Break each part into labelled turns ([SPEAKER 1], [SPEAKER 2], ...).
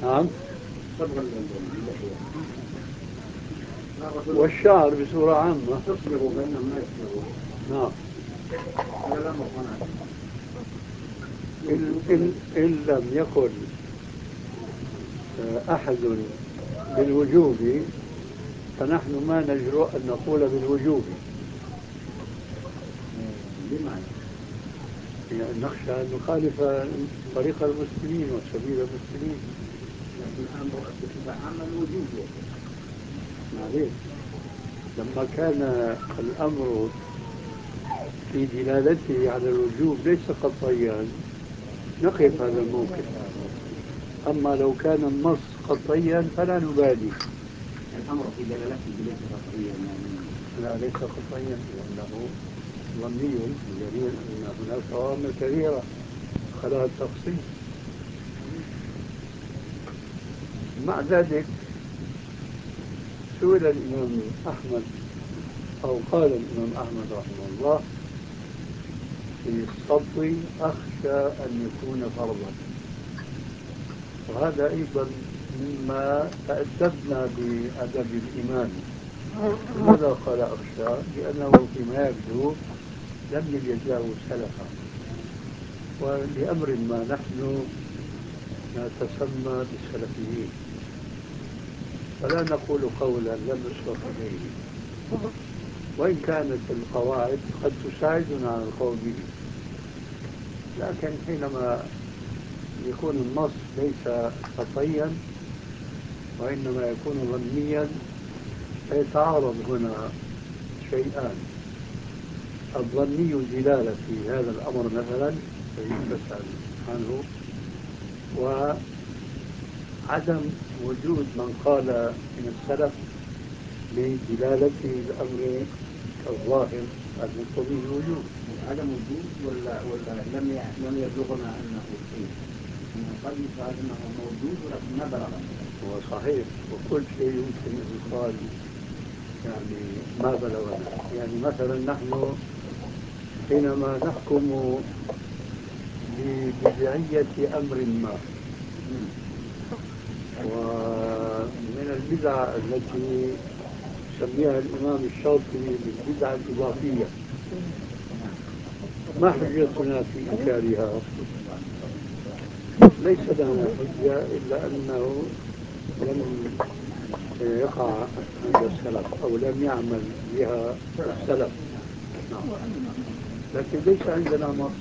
[SPEAKER 1] نعم.
[SPEAKER 2] صبغ اللحية
[SPEAKER 1] والشعر بصورة عامة
[SPEAKER 2] تصبغوا بينهم ما يصبغوا.
[SPEAKER 1] نعم.
[SPEAKER 2] هذا الأمر هناك.
[SPEAKER 1] إن لم يقل أحد بالوجوب فنحن ما نجرؤ أن نقول بالوجوب.
[SPEAKER 2] بمعنى
[SPEAKER 1] يعني نخشى أن نخالف طريق المسلمين وسبيل المسلمين.
[SPEAKER 2] لكن الأمر بصفة عامة الوجوب
[SPEAKER 1] معليش، لما كان الأمر في دلالته على الوجوب ليس قطعيا نقف هذا الموقف. أما لو كان النص قطعيا فلا نبالي.
[SPEAKER 2] الأمر في دلالته ليس قطعيا يعني.
[SPEAKER 1] لا ليس قطعيا لأنه ظني بدليل أن هناك أوامر كثيرة خلال التفصيل. مع ذلك سئل الإمام أحمد أو قال الإمام أحمد رحمه الله في الصبر أخشى أن يكون فرضا، وهذا أيضا مما تأدبنا بأدب الإمام. لماذا قال أخشى؟ لأنه فيما يبدو لم يجد له سلفا، ولأمر ما نحن نتسمى بالسلفيين، فلا نقول قولا لم نسبق إليه، وإن كانت القواعد قد تساعدنا على القول به. لكن حينما يكون النص ليس قطعيا وإنما يكون ظنيا فيتعارض هنا شيئان: الظني دلالة في هذا الأمر مثلا الذي تسأل عنه، وعدم وجود من قال من السلف بدلالة الأمر الظاهر المقتضي الوجوب.
[SPEAKER 2] عدم وجود ولا لم يبلغنا أنه شيء. قد يقال أنه موجود ولكن ما بلغنا.
[SPEAKER 1] هو صحيح، وكل شيء يمكن أن يقال يعني ما بلغنا. يعني مثلا نحن حينما نحكم ببدعية أمر ما، ومن البدع التي سميها الإمام الشاطبي بالبدعة الإضافية، ما حجتنا في إنكارها؟ ليس لنا حجة إلا أنه لم يقع عند السلف أو لم يعمل بها السلف. نعم. لكن ليس عندنا نص،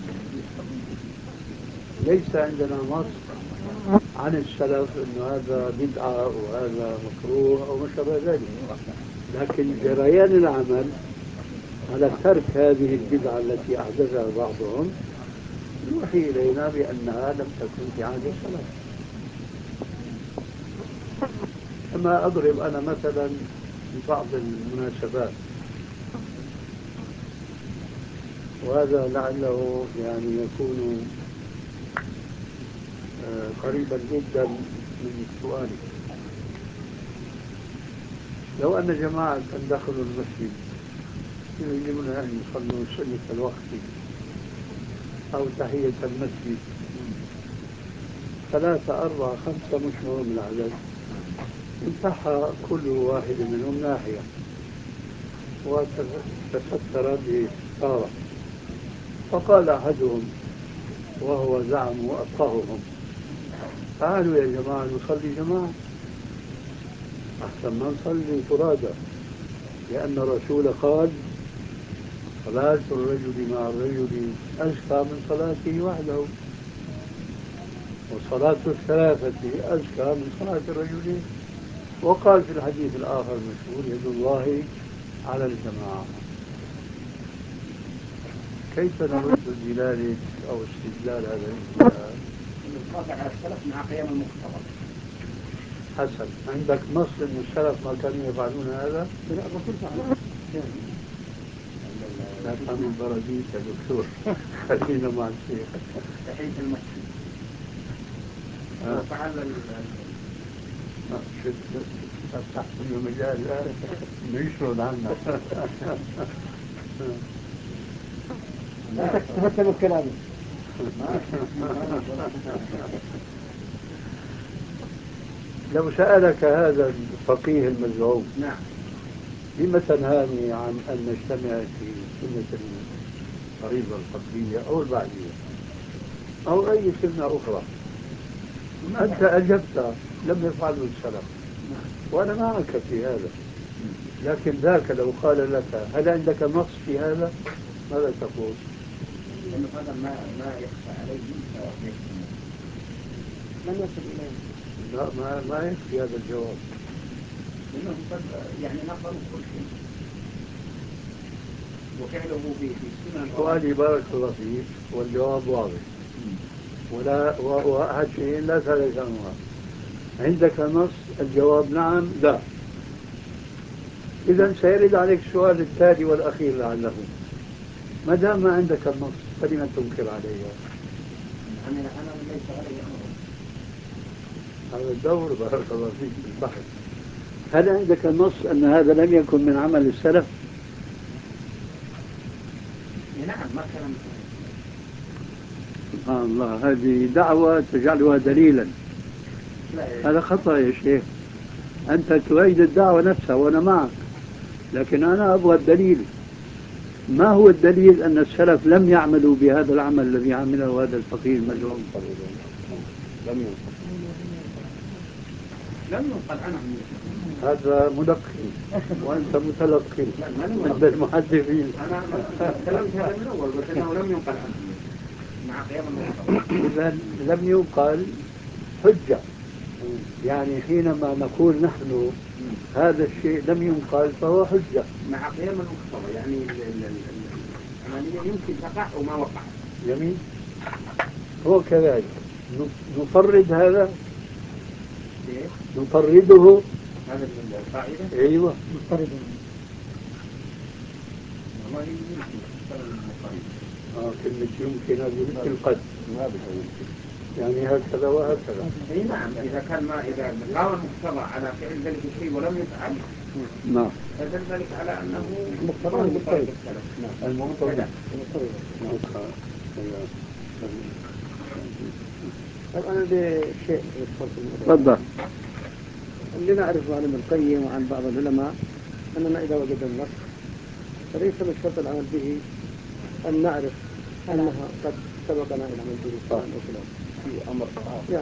[SPEAKER 1] ليس عندنا نص عن السلف أن هذا بدعة وهذا مكروه أو ما شابه ذلك. لكن جريان العمل على ترك هذه البدعة التي أحدثها بعضهم يوحي إلينا بأنها لم تكن في عهد السلف. كما أضرب أنا مثلا في بعض المناسبات، وهذا لعله يعني يكون قريبا جدا من سؤالك. لو أن جماعة دخلوا المسجد يريدون أن يصلوا سنة الوقت أو تحية المسجد، 3 4 5 مش مهم العدد، انتحى كل واحد منهم ناحية وتستر بستارة، فقال أحدهم وهو زعم أفقههم: تعالوا يا جماعة نصلي جماعة أحسن ما نصلي فرادى، لأن الرسول قال: صلاة الرجل مع الرجل أزكى من صلاته وحده، وصلاة الثلاثة أزكى من صلاة الرجلين. وقال في الحديث الآخر المشهور: يد الله على الجماعة. كيف نرد دلالة أو استدلال هذا الاستدلال؟
[SPEAKER 2] القاطع على السلف مع قيام المقتضى.
[SPEAKER 1] حسن، عندك نص أن السلف ما كانوا يفعلون هذا؟
[SPEAKER 2] لا الرسول فعل.
[SPEAKER 1] لا تعمل براديس يا دكتور. خلينا مع الشيخ.
[SPEAKER 2] تحية المسجد. فعل
[SPEAKER 1] شد فتحت له مجال انه يشرد عنا.
[SPEAKER 2] لا تفتح بالكلام.
[SPEAKER 1] لو سألك هذا الفقيه المزعوم
[SPEAKER 2] نعم
[SPEAKER 1] لم تنهاني عن أن نجتمع في سنة الفريضة القبلية أو البعدية أو أي سنة أخرى؟ أنت أجبت لم يفعله السلف وأنا معك في هذا، لكن ذاك لو قال لك هل عندك نص في هذا ماذا تقول؟
[SPEAKER 2] لأنه هذا ما يخفى عليه لم يصل إليه.
[SPEAKER 1] لا ما يكفي هذا الجواب،
[SPEAKER 2] لأنه قد يعني نقلوا كل شيء وفعله في السنن.
[SPEAKER 1] سؤالي بارك الله فيك والجواب واضح، ولا وأحد شيء لا ثالث أنواع. عندك نص؟ الجواب نعم لا. إذا سيرد عليك السؤال التالي والأخير لعله، ما دام ما عندك النص فلم تنكر عليها؟
[SPEAKER 2] أنا ليس علي أمر.
[SPEAKER 1] هذا الدور بارك الله فيك بالبحث. هل عندك النص أن هذا لم يكن من عمل السلف؟
[SPEAKER 2] نعم ما كان.
[SPEAKER 1] سبحان الله، هذه دعوة تجعلها دليلا. هذا خطأ يا شيخ، أنت تؤيد الدعوة نفسها وأنا معك، لكن أنا أبغى الدليل. ما هو الدليل أن السلف لم يعملوا بهذا العمل الذي عمله هذا الفقيه المزعوم؟
[SPEAKER 2] لم ينقل عنهم.
[SPEAKER 1] هذا ملقن وأنت متلقن عند المحدثين.
[SPEAKER 2] أنا تكلمت هذا من أول بس أنه لم ينقل عنهم مع قيام المقتضى.
[SPEAKER 1] إذا لم ينقل حجة، يعني حينما نقول نحن هذا الشيء لم ينقل فهو حجة
[SPEAKER 2] مع قيام المقتضى، يعني العملية يمكن تقع وما وقع.
[SPEAKER 1] جميل. هو كذلك نفرد هذا، نفرده
[SPEAKER 2] هذا القاعدة.
[SPEAKER 1] أيوة
[SPEAKER 2] نفرده. والله يمكن تفرد المفرد.
[SPEAKER 1] كلمة يمكن هذه مثل قد، ما بتمكن يعني هكذا وهكذا.
[SPEAKER 2] اي نعم، اذا كان ما اذا قام المقتضى على فعل ذلك الشيء ولم يفعل
[SPEAKER 1] نعم
[SPEAKER 2] فدل ذلك على انه
[SPEAKER 1] مقتضى
[SPEAKER 2] المفترض.
[SPEAKER 1] المقتضى.
[SPEAKER 3] أنا بشيء
[SPEAKER 1] تفضل.
[SPEAKER 3] اللي نعرفه عن ابن القيم وعن بعض العلماء أننا إذا وجد النص فليس من شرط العمل به أن نعرف أنها قد سبقنا إلى العمل به فلان وفلان في أمر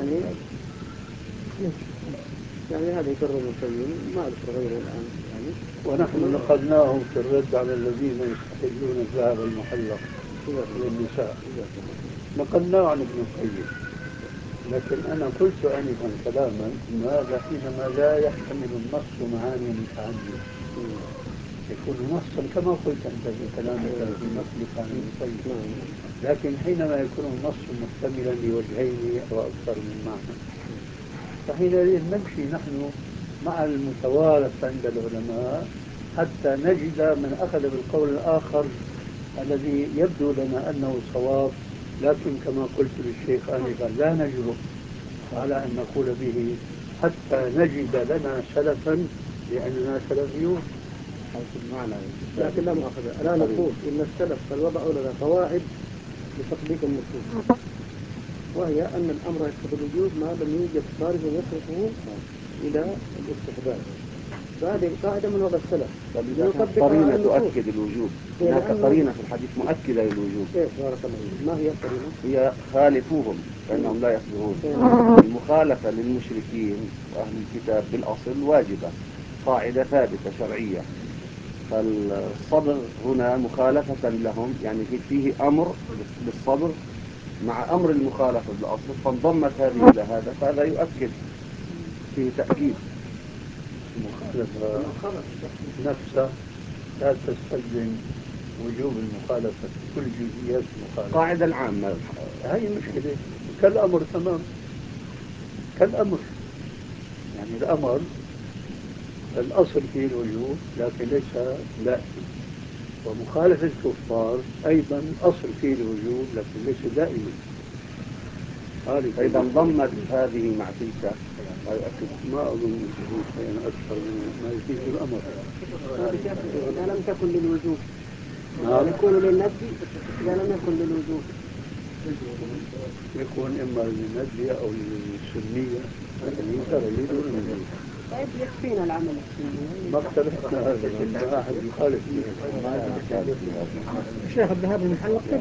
[SPEAKER 3] يعني هذا يقرر ابن القيم ما أذكر غيره الآن يعني.
[SPEAKER 1] ونحن نقلناه في الرد على الذين يستحلون الذهب المحلق للنساء، نقلناه عن ابن القيم. لكن أنا قلت آنفا كلاما أن هذا حينما لا يحتمل النص معاني متعددة يكون نصا كما قلت أنت في كلامك في نقلك عن ابن القيم، لكن حينما يكون النص محتملا لوجهين أو أكثر من معنى فحينئذ نمشي نحن مع المتوارث عند العلماء حتى نجد من أخذ بالقول الآخر الذي يبدو لنا أنه صواب، لكن كما قلت للشيخ آنفا لا نجرؤ على أن نقول به حتى نجد لنا سلفا لأننا سلفيون.
[SPEAKER 3] لكن لا مؤاخذة، لا نقول إن السلف قد وضعوا لنا قواعد لتطبيق النصوص، وهي أن الأمر يقتضي الوجوب ما لم يوجد صارف يصرفه إلى الاستحباب. فهذه القاعدة من وضع السلف.
[SPEAKER 4] قرينة تؤكد الوجوب، هناك قرينة في الحديث مؤكدة للوجوب.
[SPEAKER 3] بارك الله فيك. ما هي القرينة؟
[SPEAKER 4] هي خالفوهم فإنهم لا يصبرون. المخالفة للمشركين وأهل الكتاب بالأصل واجبة، قاعدة ثابتة شرعية، فالصبر هنا مخالفة لهم، يعني فيه أمر بالصبر مع أمر المخالفة بالأصل، فانضمت هذه إلى هذا، فهذا يؤكد فيه تأكيد.
[SPEAKER 1] المخالفة نفسها لا تستلزم وجوب المخالفة في كل جزئيات المخالفة.
[SPEAKER 4] القاعدة العامة
[SPEAKER 1] هاي المشكلة كالأمر تمام، كالأمر يعني الأمر الأصل فيه الوجوب لكن ليس دائما، ومخالفة الكفار أيضا أصل فيه الوجوب لكن ليس دائما.
[SPEAKER 4] فإذا انضمت هذه مع تلك
[SPEAKER 1] ما أظن يفيد شيئا أكثر من ما يفيد الأمر.
[SPEAKER 3] إذا لم تكن للوجوب يكون للندب، إذا لم يكن للوجوب
[SPEAKER 1] يكون إما للندب أو للسنية
[SPEAKER 5] طيب يكفينا العمل السني.
[SPEAKER 1] ما اختلفنا هذا، ما أحد يخالف فيه.
[SPEAKER 3] الشيخ الذهاب المحل